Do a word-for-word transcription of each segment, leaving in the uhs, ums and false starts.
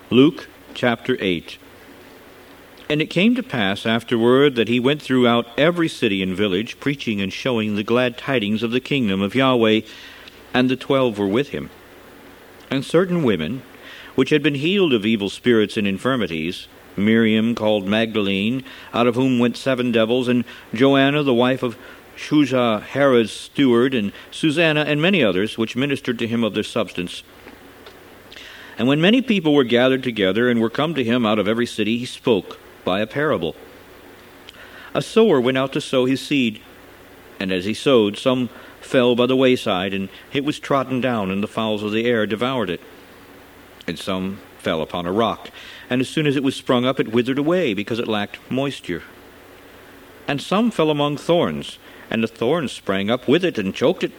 Luke chapter eight. And it came to pass afterward that he went throughout every city and village, preaching and showing the glad tidings of the kingdom of Yahweh, and the twelve were with him. And certain women, which had been healed of evil spirits and infirmities, Miriam called Magdalene, out of whom went seven devils, and Joanna the wife of Chuza Herod's steward, and Susanna, and many others, which ministered to him of their substance. And when many people were gathered together, and were come to him out of every city, he spoke by a parable. A sower went out to sow his seed, and as he sowed, some fell by the wayside, and it was trodden down, and the fowls of the air devoured it. And some fell upon a rock, and as soon as it was sprung up, it withered away, because it lacked moisture. And some fell among thorns, and the thorns sprang up with it, and choked it.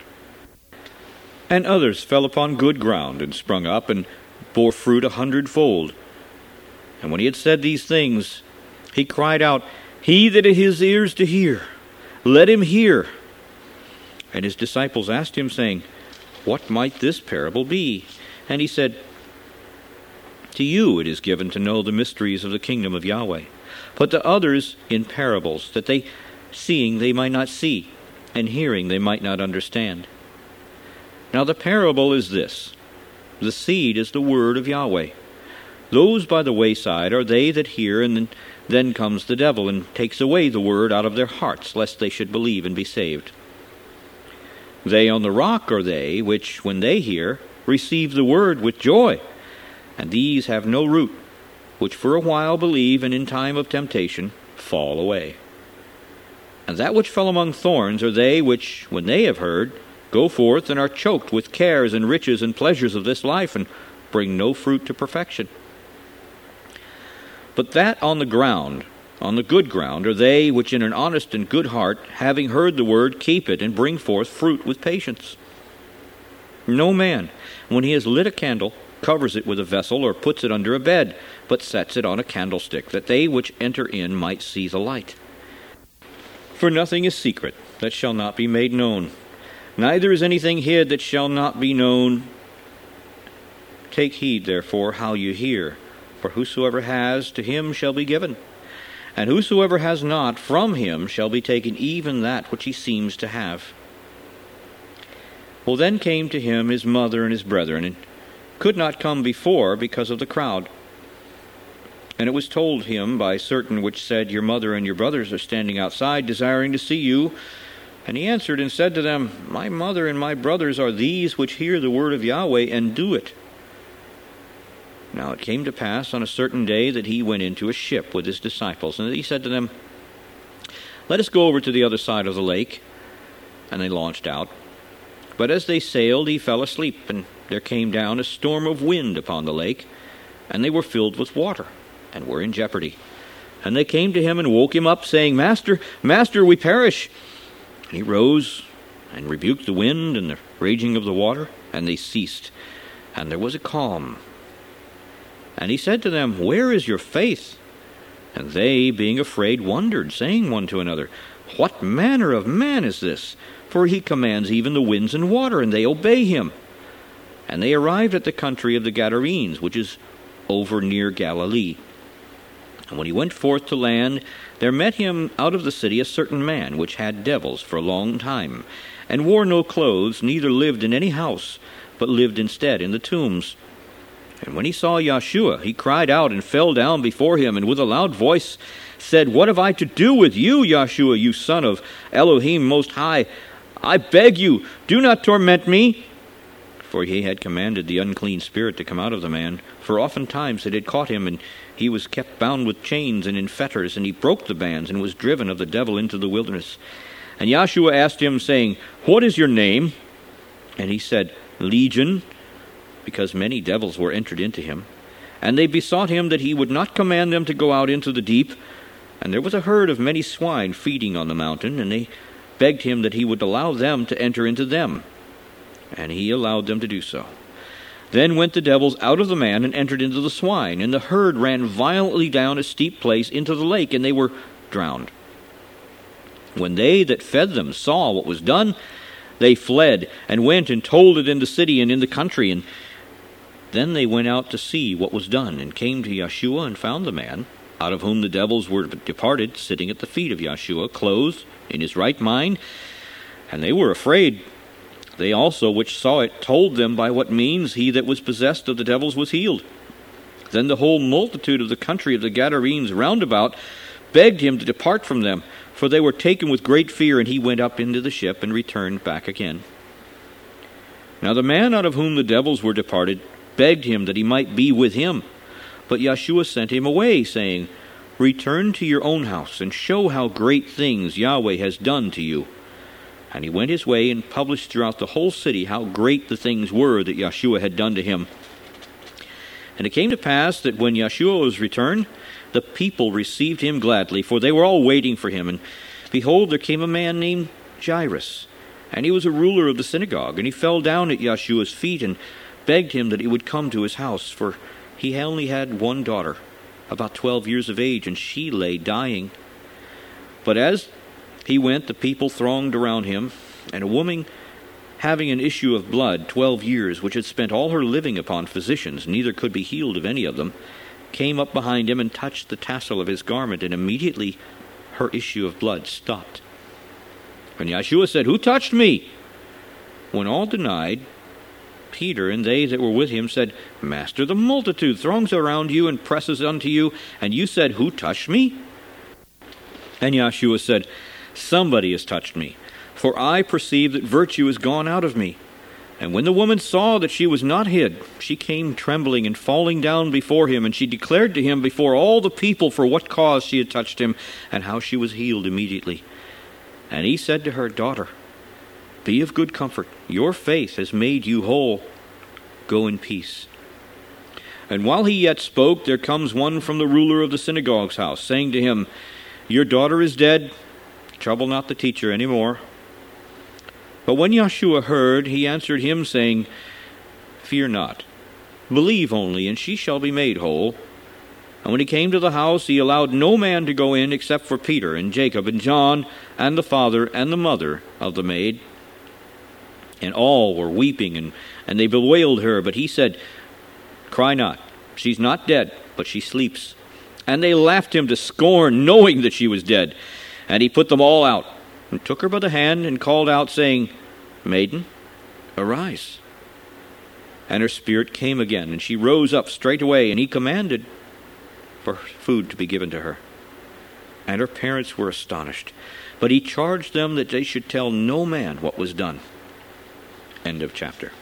And others fell upon good ground, and sprung up, and bore fruit a hundredfold. And when he had said these things, he cried out, He that has ears to hear, let him hear. And his disciples asked him, saying, What might this parable be? And he said, To you it is given to know the mysteries of the kingdom of Yahweh, but to others in parables, that they, seeing they might not see, and hearing they might not understand. Now the parable is this: the seed is the word of Yahweh. Those by the wayside are they that hear, and then, then comes the devil, and takes away the word out of their hearts, lest they should believe and be saved. They on the rock are they, which, when they hear, receive the word with joy. And these have no root, which for a while believe, and in time of temptation fall away. And that which fell among thorns are they which, when they have heard, go forth and are choked with cares and riches and pleasures of this life, and bring no fruit to perfection. But that on the ground, on the good ground, are they which in an honest and good heart, having heard the word, keep it, and bring forth fruit with patience. No man, when he has lit a candle, covers it with a vessel, or puts it under a bed, but sets it on a candlestick, that they which enter in might see the light. For nothing is secret that shall not be made known, neither is anything hid that shall not be known. Take heed, therefore, how you hear. For whosoever has, to him shall be given. And whosoever has not, from him shall be taken even that which he seems to have. Well, then came to him his mother and his brethren, and could not come before because of the crowd. And it was told him by certain which said, Your mother and your brothers are standing outside, desiring to see you. And he answered and said to them, My mother and my brothers are these which hear the word of Yahweh and do it. Now it came to pass on a certain day that he went into a ship with his disciples, and he said to them, Let us go over to the other side of the lake. And they launched out. But as they sailed, he fell asleep, and there came down a storm of wind upon the lake, and they were filled with water, and were in jeopardy. And they came to him and woke him up, saying, Master, Master, we perish. And he rose and rebuked the wind and the raging of the water, and they ceased, and there was a calm. And he said to them, Where is your faith? And they, being afraid, wondered, saying one to another, What manner of man is this? For he commands even the winds and water, and they obey him. And they arrived at the country of the Gadarenes, which is over near Galilee. And when he went forth to land, there met him out of the city a certain man, which had devils for a long time, and wore no clothes, neither lived in any house, but lived instead in the tombs. And when he saw Yeshua, he cried out and fell down before him, and with a loud voice said, What have I to do with you, Yeshua, you son of Elohim Most High? I beg you, do not torment me. For he had commanded the unclean spirit to come out of the man, for oftentimes it had caught him, and he was kept bound with chains and in fetters, and he broke the bands, and was driven of the devil into the wilderness. And Yeshua asked him, saying, What is your name? And he said, Legion, because many devils were entered into him. And they besought him that he would not command them to go out into the deep. And there was a herd of many swine feeding on the mountain, and they begged him that he would allow them to enter into them. And he allowed them to do so. Then went the devils out of the man and entered into the swine, and the herd ran violently down a steep place into the lake, and they were drowned. When they that fed them saw what was done, they fled, and went and told it in the city and in the country. And Then they went out to see what was done, and came to Yeshua, and found the man, out of whom the devils were departed, sitting at the feet of Yeshua, clothed in his right mind. And they were afraid. They also which saw it told them by what means he that was possessed of the devils was healed. Then the whole multitude of the country of the Gadarenes round about begged him to depart from them, for they were taken with great fear, and he went up into the ship and returned back again. Now the man out of whom the devils were departed begged him that he might be with him. But Yeshua sent him away, saying, Return to your own house, and show how great things Yahweh has done to you. And he went his way, and published throughout the whole city how great the things were that Yeshua had done to him. And it came to pass that when Yeshua was returned, the people received him gladly, for they were all waiting for him. And behold, there came a man named Jairus, and he was a ruler of the synagogue. And he fell down at Yeshua's feet, and begged him that he would come to his house, for he only had one daughter, about twelve years of age, and she lay dying. But as he went, the people thronged around him, and a woman having an issue of blood twelve years, which had spent all her living upon physicians, neither could be healed of any of them, came up behind him and touched the tassel of his garment, and immediately her issue of blood stopped. And Yeshua said, Who touched me? When all denied, Peter and they that were with him said, Master, the multitude throngs around you and presses unto you, and you said, Who touched me? And Yeshua said, Somebody has touched me, for I perceive that virtue is gone out of me. And when the woman saw that she was not hid, she came trembling and falling down before him, and she declared to him before all the people for what cause she had touched him, and how she was healed immediately. And he said to her, Daughter, be of good comfort. Your faith has made you whole. Go in peace. And while he yet spoke, there comes one from the ruler of the synagogue's house, saying to him, Your daughter is dead. Trouble not the teacher any more. But when Yeshua heard, he answered him, saying, Fear not. Believe only, and she shall be made whole. And when he came to the house, he allowed no man to go in except for Peter and Jacob and John and the father and the mother of the maid. And all were weeping, and, and they bewailed her. But he said, Cry not. She's not dead, but she sleeps. And they laughed him to scorn, knowing that she was dead. And he put them all out, and took her by the hand, and called out, saying, Maiden, arise. And her spirit came again, and she rose up straightway, and he commanded for food to be given to her. And her parents were astonished. But he charged them that they should tell no man what was done. End of chapter.